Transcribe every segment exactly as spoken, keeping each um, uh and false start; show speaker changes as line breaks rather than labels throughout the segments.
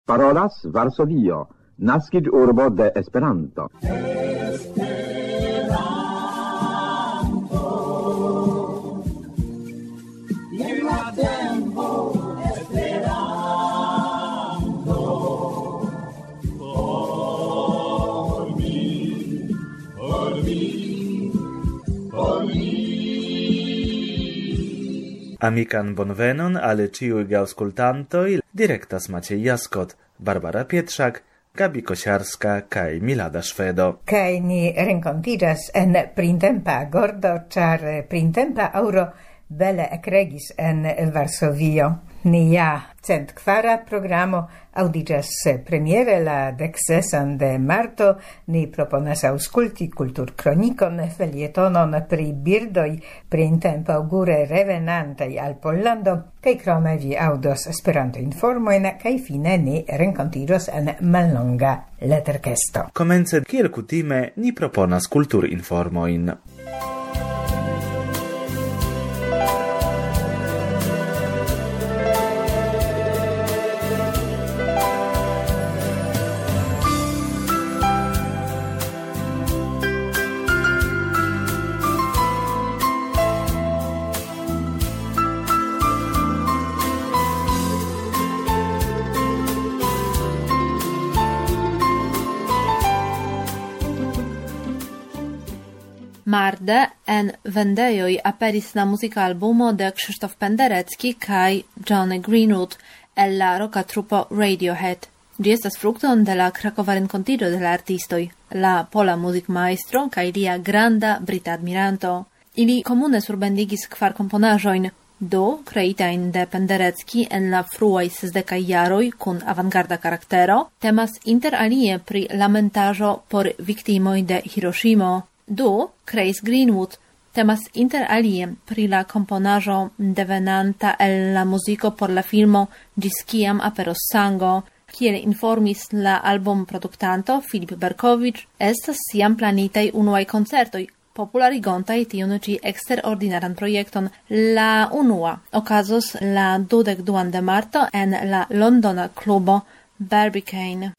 Parolas Varsovio, naskiĝurbo de Esperanto.
Amikan bonvenon alle ciui geauskultantoi, direktas Maciej Jaskot, Barbara Pietrzak, Gabi Kosiarska kaj Milada Szwedo.
Kaj ni renkontiĝas en printempa gordo, ĉar printempa aŭro bele ekregis en Varsovio. Nia centkvara programo audiĝas premiere la deksesan de marto. Ni proponas aŭskulti kulturkronikon, felietonon pri birdoj printempa aŭgure revenantaj al Pollando, kaj krome vi aŭdos Esperanto-informojn, kaj fine ni renkontiĝos en mallonga leterkesto.
Komence, kiel kutime, ni proponas kulturinformojn.
Marde en vendejoj aperis la muzikalbumo de Krzysztof Penderecki kaj Johnny Greenwood el la rocka trupo Radiohead. Ĝi estas frukton de la krakova renkontiĝo de la artistoj, la pola muzikmajstro kaj lia granda brita admiranto. Ili komune surbendigis kvar komponaĵojn, do kreitajn de Penderecki en la fruaj sesdekaj jaroj kun avangarda karaktero, temas inter alie pri lamentaĵo por viktimoj de Hiroŝimo. Do kreis Greenwood, temas inter alie pri la komponaĵo devenanta el la muziko por la filmo Ĝis kiam aperos sango. Kiel informis la albumproduktanto Filip Berkowicz, estas siam planitaj unuaj koncertoj, popularigontaj tiun ĉi eksterordinaran projekton. La unua okazos la dudek duan de marto en la londona klubo Barbicane.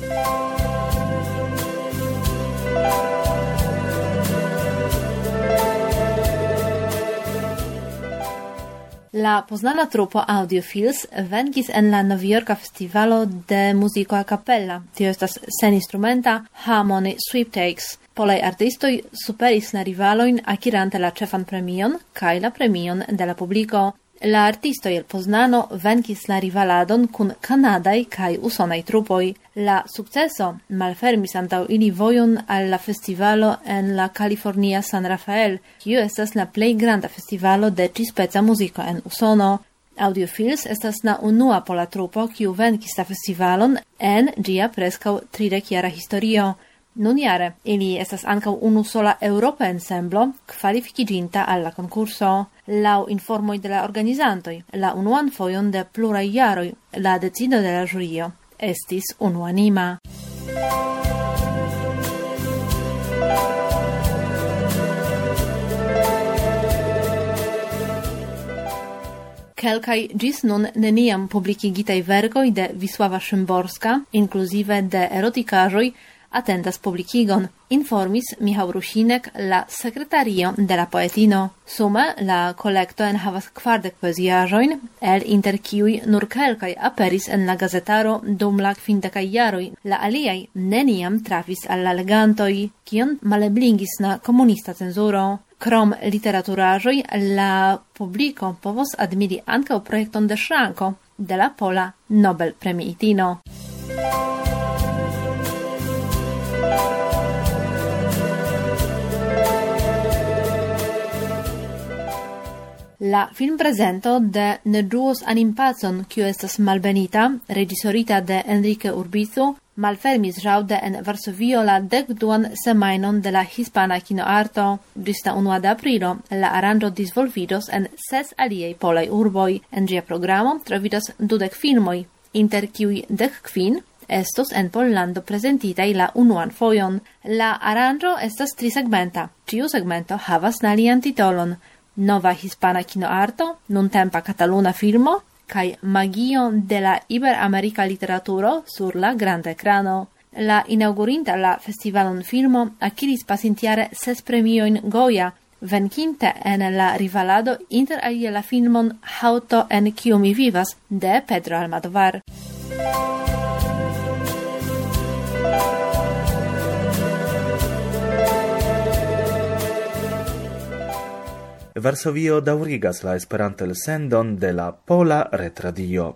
La poznana trupo Audiophils venkis en la Novjorka Festivalo de Muziko a Cappella. Tio estas seninstrumenta Harmony Sweepstakes. Polaj artistoj superis la rivalojn akirante la ĉefan premion kaj la premion de la publiko. La artistoj el Poznano venkis la rivaladon kun kanadaj kaj usonaj trupoj. La sukceso malfermis antaŭ ili vojon al la festivalo en la Kalifornia San Rafael, kiu estas la plej granda festivalo de ĉi-speca muziko en Usono. Audiophils estas la unua pola trupo, kiu venkis la festivalon en ĝia preskaŭ tridekjara historio. Nunjare ili estas ankaŭ unu sola eŭropa ensemblo kvalifikiĝinta al la konkurso. Laŭ informoj de la organizantoj, la unuan fojon de pluraj jaroj, la decido de la ĵurio estis unuanima. Kelkaj ĝis nun neniam publikigitaj verkoj de Wisława Szymborska, inkluzive de erotikaĵoj, atendas publikigon, informis Michał Rusinek, la sekretario de la poetino. Sume la kolekto enhavas kvardek poeziaĵojn, el inter kiuj nur kelkaj aperis en la gazetaro dum la kvindekaj jaroj. La aliaj neniam trafis al la legantoj, kion malebligis la komunista cenzuro. Krom literaturaĵoj, la publiko povos admiri ankaŭ projekton de ŝranko de la pola Nobel-premiitino. La filmprezento de Ne ĝuos animpacon, kiu estas malbenita, reĝisorita de Enrique Urbizu, malfermis ĵaŭde en Varsovio la dekduan semajnon de la hispana kinoarto. Ĝis la unua de aprilo la aranĝo disvolviĝos en ses aliaj polaj urboj. En ĝia programo troviĝas dudek filmoj, inter kiuj dek kvin estos en Pollando prezentitaj la unuan fojon. La aranĝo estas trisegmenta. Ĉiu segmento havas alian titolon: Nova hispana kinoarto, nuntempa kataluna filmo kai magio de la Iberamerika literaturo sur la granda ekrano. La inaugurinta la festivalon filmo akiris pasintiare ses premioin Goya, venkinte en la rivalado inter alie la filmon Hauto en Kiu mi vivas de Pedro Almodovar.
Varsovio daŭrigas la Esperanto-elsendon de la Pola Retradio.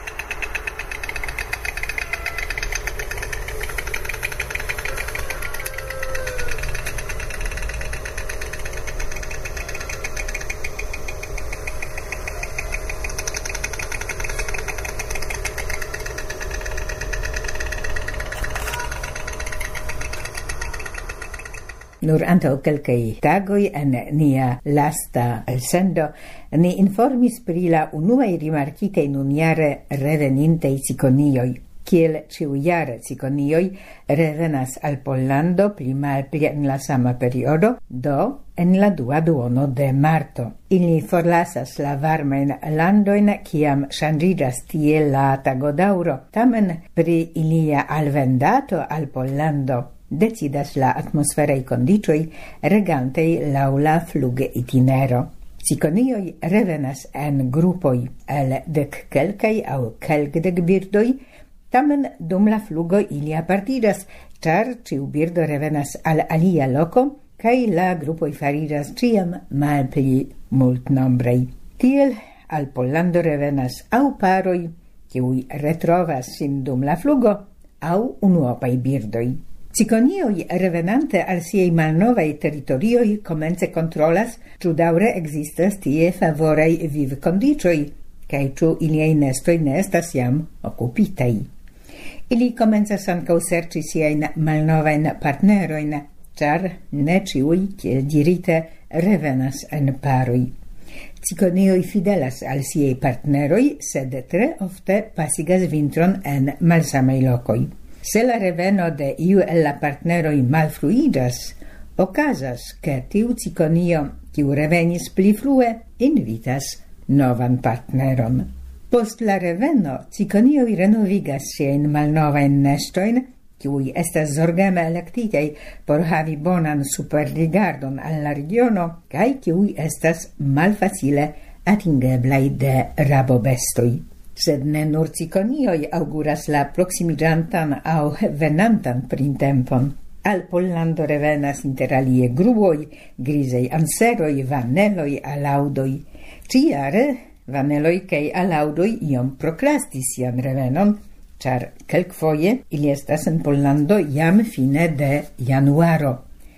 Nur antau kelkaj tagoj en nia lasta elsendo ni informis pri la unuaj rimarkitaj nunjare revenintej cikonioj. Kiel ĉiujare cikonioj revenas al Pollando pli malpli en la sama periodo, do en la dua duono de marto. Ili forlasas la varmajn landojn kiam ŝanĝiĝas tie la tagodaŭro. Tamen pri ilia alvendato al Pollando decidas la atmosferai condicioi regantei laŭ la flug itinero. Cikonioj revenas en grupoj el dek kelkaj aŭ kelkdek birdoj, tamen dum la flugo ili apartiĝas, ĉar ĉiu birdo revenas al alia loko kaj la grupoj fariĝas ĉiam malpli multnombraj. Tiel al Pollando revenas aŭ paroj, kiuj retrovas sin dum la flugo, aŭ unuopaj birdoj. Cikonioj revenante al siaj malnovaj teritorioj komence kontrolas, ĉu daŭre ekzistas tie favoraj vivkondiĉoj, kaj ĉu iliaj nestoj ne estas jam okupitaj. Ili komencas ankaŭ serĉi siajn malnovajn partnerojn, ĉar ne ĉiuj, kiel dirite, revenas en paroj. Cikonioj fidelas al siaj partneroj, sed tre ofte pasigas vintron en malsamaj lokoj. Se la reveno de iu el la partneroi malfruidas, okazas ke tiu cikonio, kiu revenis pli frue, invitas novan partneron. Post la reveno, cikonioi renovigas siajn malnovain nestoin, kiuj estas zorgeme elektitej por havi bonan superrigardon al la regiono, kaj kiuj estas malfacile atingeblaj de rabobestoj. Sed ne nur cikonioj auguras la proximiĝantan aŭ venantan printempon. Al Pollando revenas inter alie gruoj, grizaj anseroj, vaneloj, alaŭdoj. Ĉiujare vaneloj kaj alaŭdoj iom prokrastis sian revenon, ĉar kelkfoje ili estas en Pollando jam fine de januaro.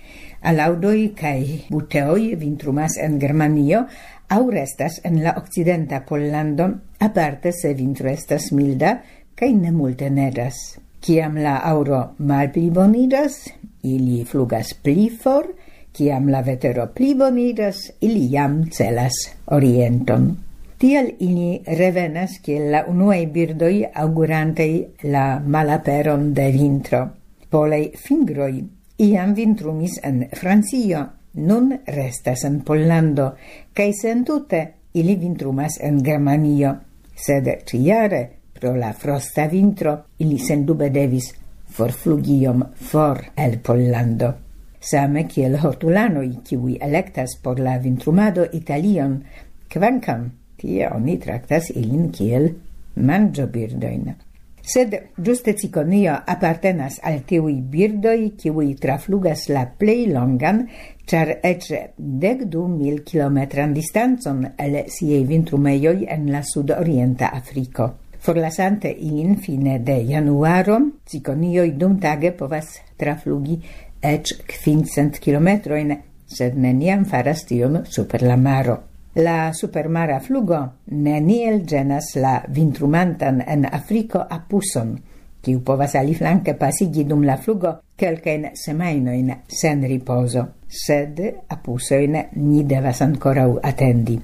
Alaŭdoj kaj buteoj vintrumas en Germanio, aŭ restas en la okcidenta Pollando, aparte se vintro estas milda kaj ne multe neĝas. Kiam la aŭro malpliboniĝas, ili flugas pli for, kiam la vetero pliboniĝas, ili jam celas orienton. Tiel ili revenas kiel la unuaj birdoj aŭgurantej la malaperon de vintro. Polaj fingroj iam vintrumis en Francio, nun restas en Pollando, kaj sentute ili vintrumas en Germanio, sed ĉiujare pro la frosta vintro ili sendube devis forflugiom for el Pollando. Same kiel hortulanoj, kiuj elektas por la vintrumado Italion, kvankam tie oni traktas ilin kiel manĝobirdojn. Sed ĝuste cikonio apartenas al tiuj birdoj, kiuj traflugas la plej longan, ĉar eĉ dekdu mil kilometran distancon el siaj vintrumejoj en la sudorienta Afriko. Forlasante ilin fine de januaro, cikonioj dumtage povas traflugi eĉ kvincent kilometrojn, sed neniam faras tion super la maro. La supermara flugo neniel ĝenas la vintrumantan en Afriko apuson, kiu povas aliflanke pasigi dum la flugo kelkajn semajnojn sen ripozo, sed apusojn ni devas ankoraŭ atendi.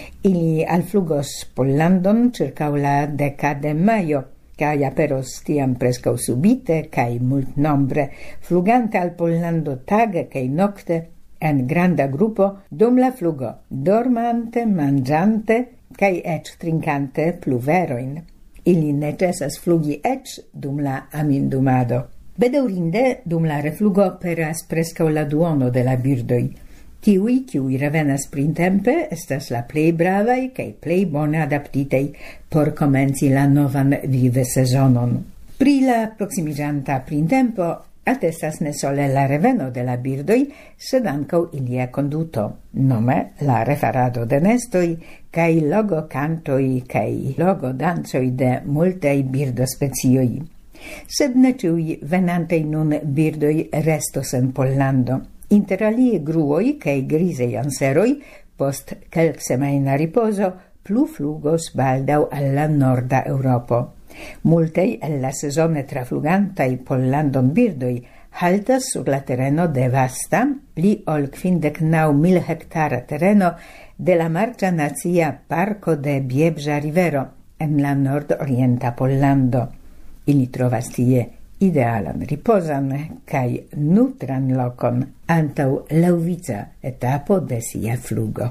Ili alflugos Pollandon ĉirkaŭ la deka de majo, kaj aperos tiam preskaŭ subite kaj multnombre, flugante al Pollando tage kaj nokte, en granda grupo dum la flugo, dormante, manĝante cae ec trincante pluveroin. Ili necessas flugi ec dum la amindumado. Bedaurinde, dum la reflugo peras prescau la duono de la birdoi. Tiui, kiui revenas printempe, estas la plei bravai cae plei bone adaptitei por comenzi la novan vive sezonon. Pri la proximigianta printempo attestas ne sole la reveno de la birdoi, sed ancau ilia conduto, nome la refarado de nestoi, cae logo cantoi, cae logo danzoi de multei birdospecioi. Sed ne ciui venantei nun birdoi restos en Pollando. Inter alie gruoi cae grisei anseroi, post kelk semaina riposo, plu flugos baldau alla norda Europo. Multei el la sezone traflugantai Pollandon birdoi haltas sur la terreno de vasta, pli ol quindec nau mil hectara terreno de la Marcia Nazia Parco de Biebja Rivero en la nord-orienta Pollando. Ili trovas tie idealan riposan cae nutran locon antau laŭvica etapo de sia flugo.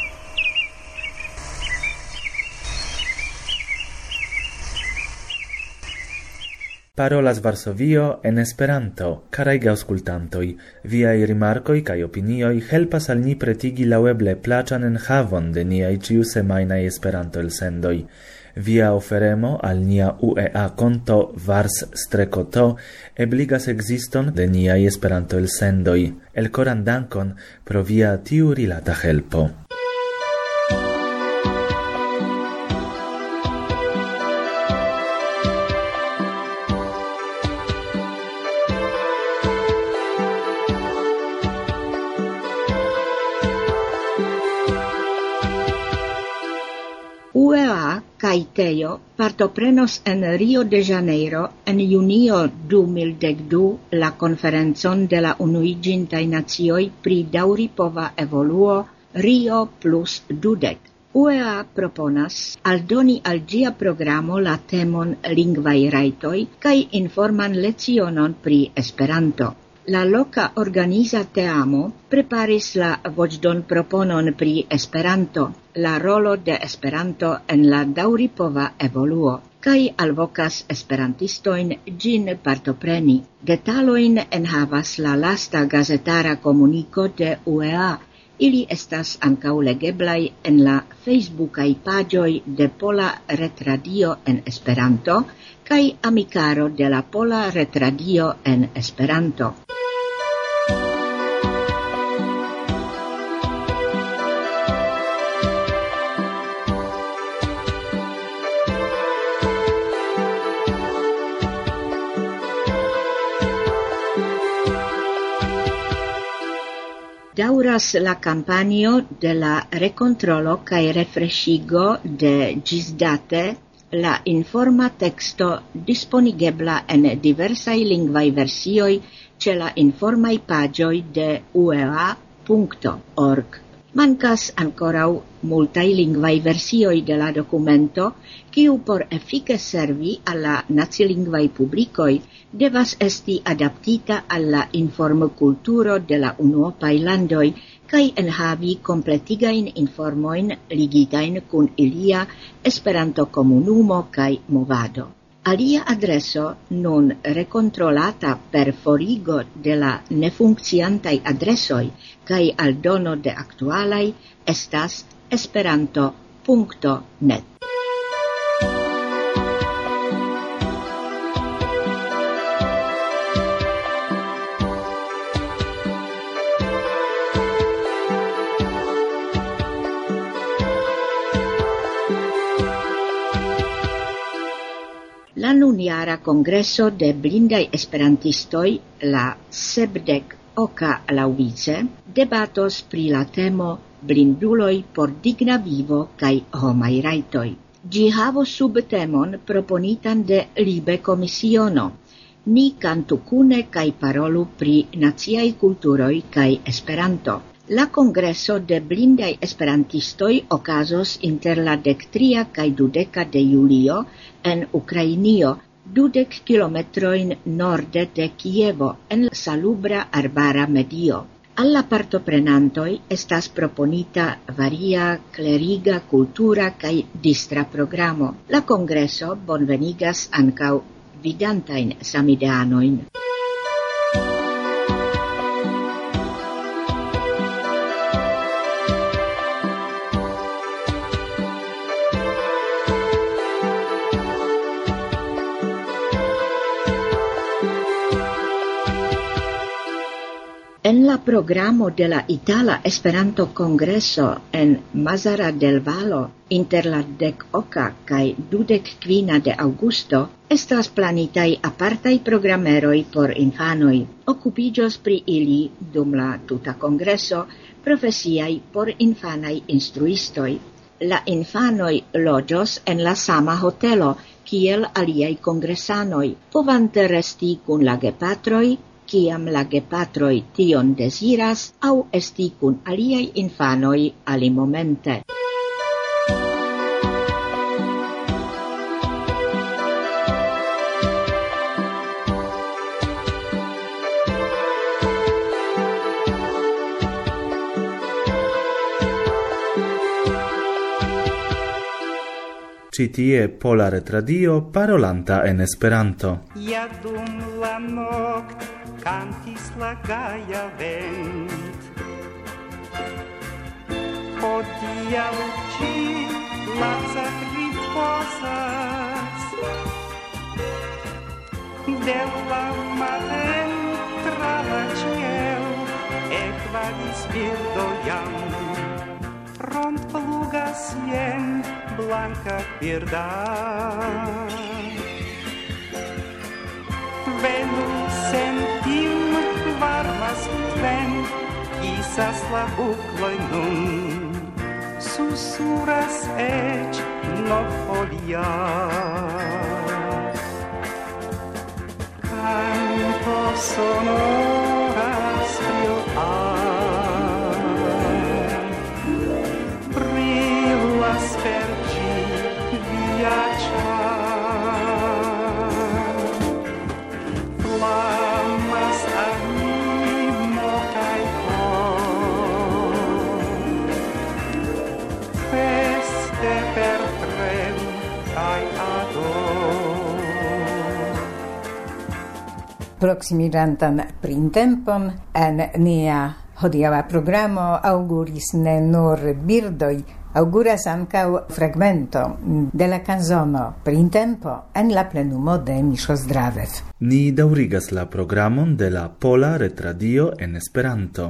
Parolas Varsovio en Esperanto. Caraj aŭskultantoj, viaj rimarkoj kaj opinioj helpas al ni pretigi laŭeble plaĉan enhavon de niaj ĉiusemajnaj Esperanto-elsendoj. Via oferemo al nia U E A konto vars-to ebligas existon de niaj Esperanto-elsendoj. Elkoran dankon pro via tiu rilata helpo.
U E A kaj Teo partoprenos en Rio de Janeiro en junio du mil dekdu la konferencon de la Unuiĝintaj Nacioj pri daŭripova evoluo Rio plus dudek. U E A proponas aldoni al ĝia programo la temon lingvaj rajtoj kaj informan lecionon pri Esperanto. La loka organiza teamo preparis la voĉdon proponon pri Esperanto, la rolo de Esperanto en la daŭripova evoluo, kaj alvokas esperantistojn ĝin partopreni. Detalojn enhavas la lasta gazetara komuniko de U E A. Ili estas ankaŭ legeblaj en la facebookaj paĝoj de Pola Retradio en Esperanto kaj amikaro de la Pola Retradio en Esperanto. Dauras la campanio de la recontrolo cae refreshigo de gisdate la informa texto disponigebla en diversai lingvai versioi ce la informai pagioi de U E A punto org. Mancas ancorau multai lingvai versioi de la documento, kiu por efike servi alla nacilingvai publicoi devas esti adaptita alla informokulturo de la unuopai landoi kaj enhavi kompletigain informoin ligitain kun ilia Esperanto komunumo kaj movado. Alia adreso, nun rekontrolata per forigo de la nefunkciantaj adresoj kaj aldono de aktualaj, estas esperanto punto net. La nunjara Kongreso de Blindaj Esperantistoj, la sepdek oka laŭvice, debatos pri la temo blinduloj por digna vivo kaj homaj rajtoj. Ĝi havos subtemon proponitan de Libe Komisiono. Ni kantu kune kaj parolu pri naciaj kulturoj kaj Esperanto. La Kongreso de Blindaj Esperantistoj okazos inter la dektria kaj dudeka de julio en Ukrainio, dudek kilometrojn norde de Kievo, en salubra arbara medio. Alla partoprenantoi estas proponita varia cleriga, cultura kaj distra programo. La kongreso bonvenigas ankaŭ vidantajn samideanojn. En la programo de la Itala Esperanto Kongreso en Mazara del Vallo inter la dek oka kaj dudek kvina de aŭgusto estas planitaj apartaj programeroj por infanoj. Okupiĝos pri ili dum la tuta kongreso profesiaj por infanaj instruistoj. La infanoj loĝos en la sama hotelo kiel aliaj kongresanoj, povante resti kun la gepatroj, kiam la gepatroj tion deziras, aŭ esti kun aliaj infanoj alimomente.
Ci tie Pola Retradio parolanta en Esperanto.
Ja dum la nokt cantis la gaia vent. Hodiaŭ ĉi Lazar ripozas. De la maten tra la ĉielo ekvadis birdo jam. Front flugas jen blanca birda. Venu sentim varmas vent, kisas la bukloj nun, susuras eĉ novfolia. Canto sonoras io brilas per ĝi via flamas animo kaj kor, feste per trem kaj ador.
Proksimirantan printempon en nia hodiaŭa programo auguris ne nur birdoj, auguras ankaŭ fragmento de la canzono Printempo en la plenumo de Miŝo Zdravev.
Ni daŭrigas la programon de la Pola Retradio en Esperanto.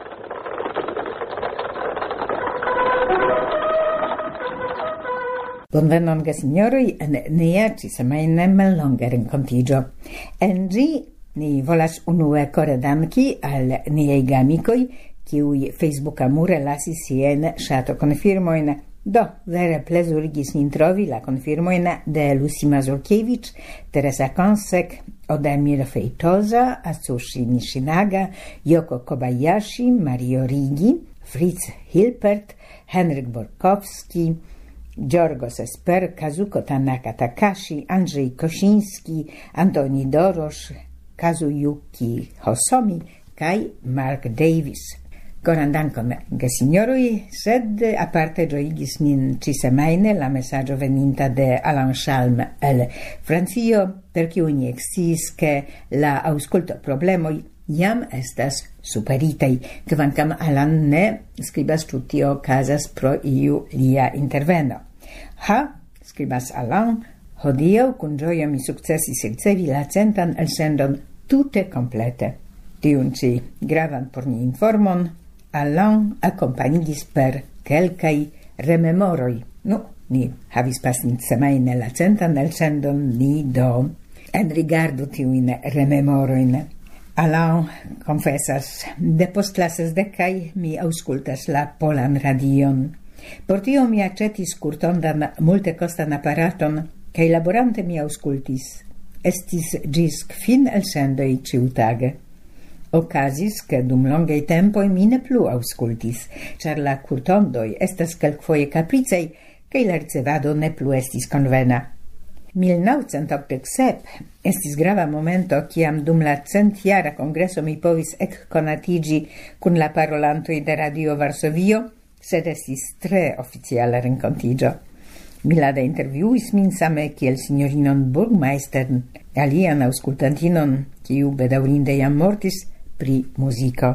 Bonvenon, gesinjoroj, en nia ĉisemajna mallonga renkontiĝo. En ĝi ni volas unue kore danki al niaj geamikoj, kiuj Facebook-amure lasis siajn ŝatokonfirmojn. Do, vere plezurigis min trovi la konfirmojn de Lucy Mazurkiewicz, Teresa Konsek, Odemir Feitosa, Atsushi Nishinaga, Yoko Kobayashi, Mario Rigi, Fritz Hilpert, Henryk Borkowski, Giorgos Esper, Kazuko Tanaka Takashi, Andrzej Koshinski, Antoni Dorosz, Kazuyuki Hosomi kaj Mark Davis. Koran dankon, gesignoroj, sed aparte ĝojigis min ĉisemajne la mesaĝo veninta de Alain Chalm el Francio, per kiu ni eksciis, ke la aŭskultoproblemoj jam estas superitaj, kvankam Alain ne skribas ĉu tio okazas pro iu lia interveno. Ha, skribas Alain, hodiaŭ kun ĝojo mi sukcesis ricevi la centan elsendon tute komplete. Tiun ĉi gravan por ni informon Alain accompagnigis per kelkaj rememoroj. Nu, ni havis pasintsemajne la centan elsendon, ni do enrigardu tiujn rememorojn. Alain confesas, depost la sesdekaj mi aŭskultas la Polan Radion. Por tio mi aĉetis kurtondan multekostan aparaton, kaj laborante mi aŭskultis. Estis ĝis kvin elsendoj ĉiutage. Okazis, ke dum longaj tempoj mi ne plu aŭskultis, ĉar la kurtondoj estas kelkfoje kapricaj, kaj la ricevado ne plu estis konvena. mil novcent okdek sep estis grava momento, kiam dum la centjara kongreso mi povis ekkonatigi kun la parolantoj de Radio Varsovio, sed estis tre oficiala renkontiĝo. Milada intervjuis min same kiel signorinon Burgmeister, alian aŭskultantinon, kiu bedaŭrinde jam mortis, pri muziko.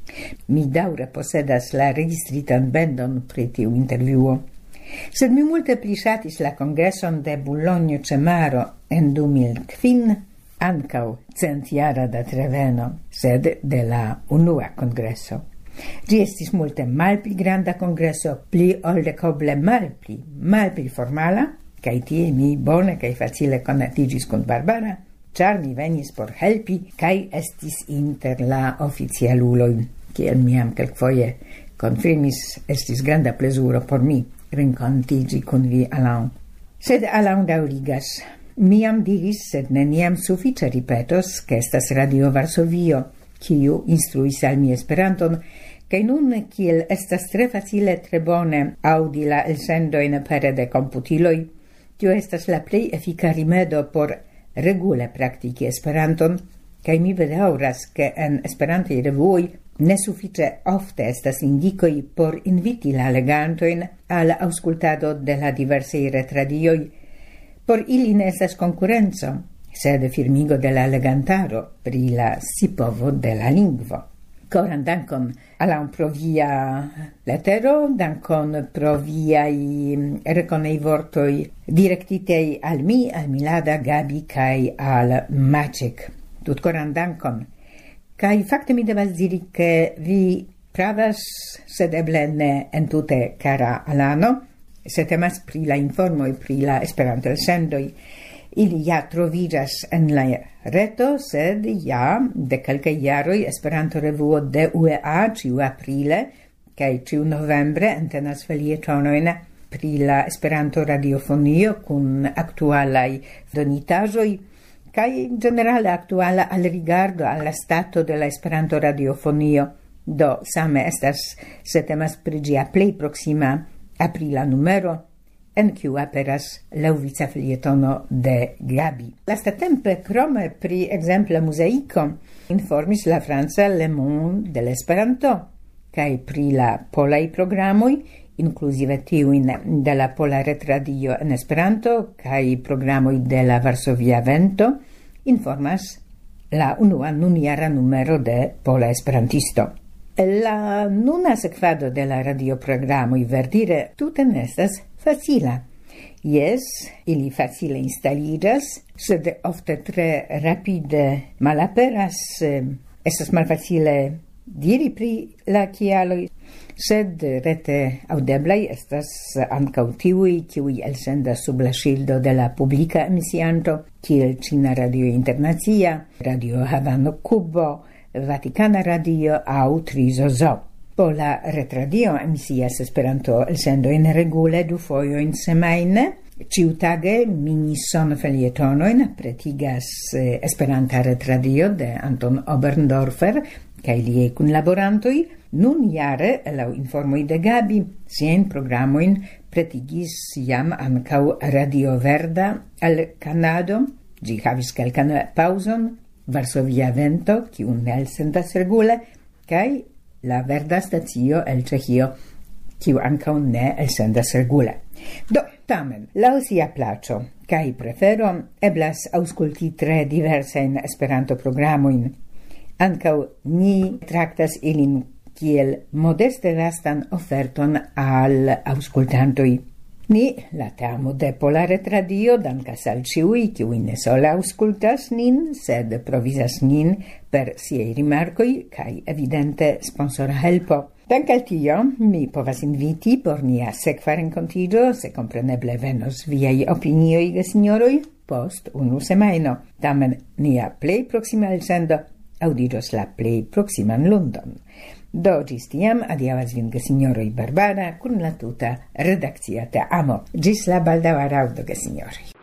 Mi daŭre posedas la registritan bendon pri tiu intervjuo. Sed mi multe pli ŝatis la kongreson de Bulogno ĉe maro en du mil kvin, ankaŭ centjara datreveno, sed de la unua kongreso. Ĝi estis multe malpli granda kongreso, pli oldekoble malpli, malpli formala, kaj tie mi bone kaj facile konatiĝis kun Barbara, ĉar mi venis por helpi kaj estis inter la oficialuloj, kiel mi jam kelkfoje konfirmis, estis granda plezuro por mi renkontiĝi kun vi, Alain. Sed Alain daŭrigas. Mi jam diris, sed neniam sufiĉe ripetos, ke estas Radio Varsovio, kiu instruis al mi Esperanton, kaj nun, kiel estas tre facile, tre bone aŭdi la elsendojn pere de komputiloj, tio estas la plej efika rimedo por regule praktiki Esperanton, kaj mi bedaŭras, ke en Esperantaj revuoj ne sufiĉe ofte estas indikoj por inviti la legantojn al aŭskultado de la diversaj retradioj. Por ili ne estas konkurenco, sed firmigo de la legantaro pri la scipovo de la lingvo. Koran dankon, Alain, pro via letero, dankon pro viaj rekonej vortoj direktitej al mi, al Milada, Gabi kaj al Maciek. Tutkoran dankon. Kaj fakte mi devas diri, ke vi pravas, sed eble ne entute, kara Alano, se temas pri la informoj pri la Esperanto-elsendoj. Ili ja troviĝas en la reto, sed ja de kelkaj jaroj Esperanto-revuo de U E A ĉiu aprile kaj ĉiu novembre entenas felietonojn pri la Esperanto-radiofonio kun aktualaj donitaĵoj kaj generale aktuala al rigardo al la stato de la Esperanto-radiofonio. Do same estas, se temas pri ĝia plej proksima aprila numero, en kiu aperas laŭvica felietono de Gabi. Lastatempe, krome pri ekzemple muzeiko, informis la franca Le Monde de l'Esperanto, kaj pri la polaj programoj, inkluzive tiujn de la Pola Retradio en Esperanto kaj programoj de la Varsovia Vento, informas la unua nunjara numero de Pola Esperantisto. La nuna sekvado de la radioprogramoj verdire tute ne estas facila. Jes, ili facile instaliĝas, sed ofte tre rapide malaperas, estas malfacile diri pri la kialoj, sed rete aŭdeblaj estas ankaŭ tiuj, kiuj elsendas sub la ŝildo de la publika emisianto, kiel Ĉina Radio Internacia, Radio Havano Kubo, Vatikana Radio aŭ Trizozo. Pola retradio emisias Esperanto elsendojn regule du fojojn semajne. Ĉiutage mini sonfelietonojn pretigas Esperanta retradio de Anton Oberndorfer kaj liaj kunlaborantoj. Nun jare, laŭ informoj de Gabi, siajn programojn pretigis jam ankaŭ Radio Verda al Kanado. Ĝi havis kelkan paŭzon, Varsovia Vento, kiu ne elsendas regule, kaj la Verda stacio el Ĉeĥio, kiu ankaŭ ne elsendas regule. Do, tamen, laŭ sia plaĉo kaj prefero eblas aŭskulti tre diversajn Esperanto-programojn. Ankaŭ ni traktas ilin kiel modeste vastan oferton al aŭskultantoj. Ni, la teamo de Pola Retradio, dankas al ĉiuj, kiuj ne sole aŭskultas nin, sed provizas nin per siaj rimarkoj kaj evidente sponsora helpo. Dank al tio, mi povas inviti por nia sekva renkontiĝo, se kompreneble venos viaj opinioj, gesinjoroj, post unu semajno. Tamen nia plej proksima elsendo aŭdiĝos la plej proksiman lundon. Do ĝis tiam adiaŭas vin gesinjoroj Barbara kun la tuta redakcia teamo. Ĝis la baldaŭa raŭdo, gesinjoroj.